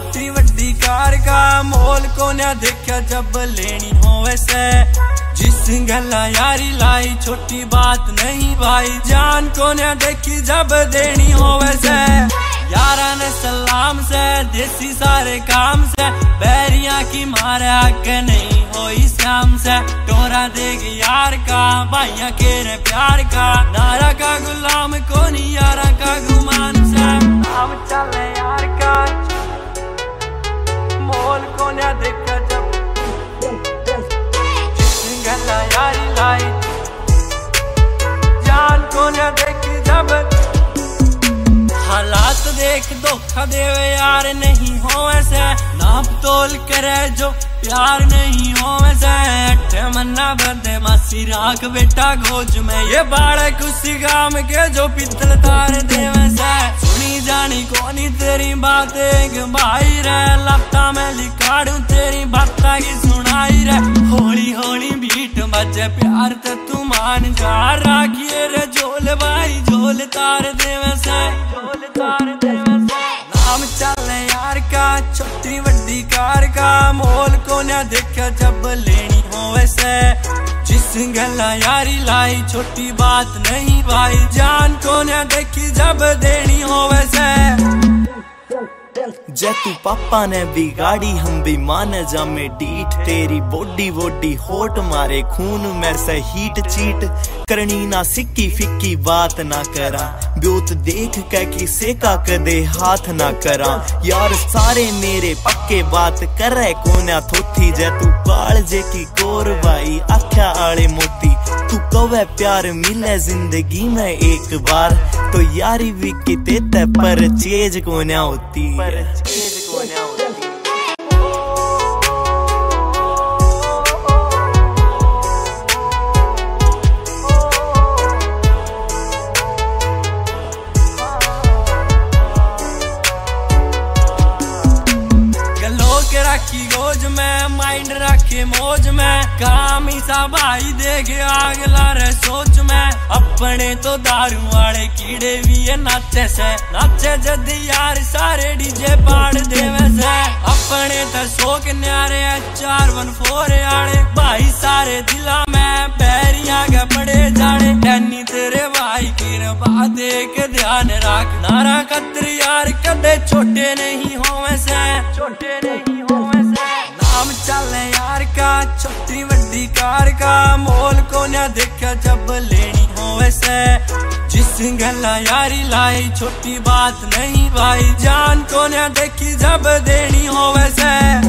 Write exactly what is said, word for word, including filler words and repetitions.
छोटी वड्डी कार का मोल को न देखा जब लेनी हो वैसे। जिस गला यारी लाई छोटी बात नहीं भाई, जान को न देखी जब देनी हो वैसे। यारा ने सलाम से देसी सारे काम से, बैरिया की मारे हक नहीं होई शाम से। टोरा देख यार का भाइया के रे प्यार का, नारा का गुलाम को नहीं यारा का गुमान से। हम चले यार का मोल को न देखा जब गला यारी लाई, जान को न देखी जब। हालात देख धोखा देवे यार नहीं हो ऐसे, नाप तोल करे जो प्यार नहीं हो वैसे। मन्ना बदे मासी राख बेटा गोज में, ये बाड़क उसी गाम के जो पितल तार दे वैसे। सुनी जानी कोनी तेरी बातें भाई रे, लफ्ता में लिखाड़ू तेरी बाता की सुनाई रे। होली होली बीट बजे प्यार ते तू मान जा, राखिए रे झोल भाई झोल तार दे वैसे, झोल तार दे वैसे। नाम चले यार का छोटी वड्डी कार का, मोल को न देखा जब लेनी हो वैसे। जिस गला यारी लाई छोटी बात नहीं भाई, जान को न देखी जब देनी हो वैसे। जे तू पापा ने बिगाड़ी हम भी मान जा में डीठ, तेरी बॉडी वोडी होट मारे खून में से हीट चीट। करनी ना सिक्की फिक्की बात ना करा, ब्योत देख के किसे का कदे हाथ ना करा। यार सारे मेरे पक्के बात करे कोन्या थोथी, जे तू काल जे की कोर भाई आख्या आले मोती। तू कवे प्यार मिले जिंदगी में एक बार, तो यारी भी किते ते पर चेज कोन्या होती, पर चेज कोन्या होती। राखी गोज में माइंड रखे मौज में, काम ही सा भाई देखे आग लारे सोच में। अपने तो दारू वाले कीड़े भी ये नाचे से, नाचे जद यार सारे डीजे पाड़ देवे से। अपने तो शोक न्यारे चार वन फोर आड़े, भाई सारे दिला में बैरिया के पड़े जाने। डैनी तेरे भाई की रबा देख ध्यान रख, नारा कतर यार कदे छोटे नहीं हो वैसे, छोटे नहीं हो वैसे। नाम चले यार का छोटी वड्डी कार का, मोल को न देखा जब लेनी हो वैसे। जिस गला यारी लाई छोटी बात नहीं भाई, जान को न देखी जब देनी हो वैसे।